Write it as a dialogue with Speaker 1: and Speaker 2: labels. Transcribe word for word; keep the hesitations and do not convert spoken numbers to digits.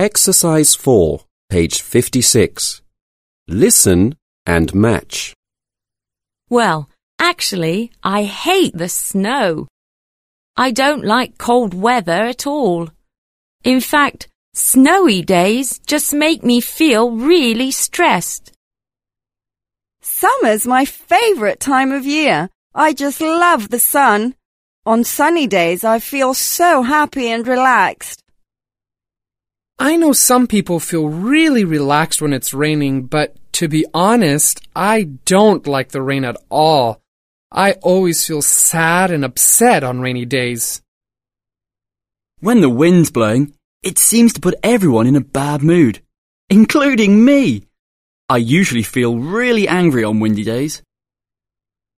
Speaker 1: Exercise four, page fifty-six. Listen and match.
Speaker 2: Well, actually, I hate the snow. I don't like cold weather at all. In fact, snowy days just make me feel really stressed.
Speaker 3: Summer's my favourite time of year. I just love the sun. On sunny days, I feel so happy and relaxed.
Speaker 4: I know some people feel really relaxed when it's raining, but to be honest, I don't like the rain at all. I always feel sad and upset on rainy days.
Speaker 5: When the wind's blowing, it seems to put everyone in a bad mood, including me. I usually feel really angry on windy days.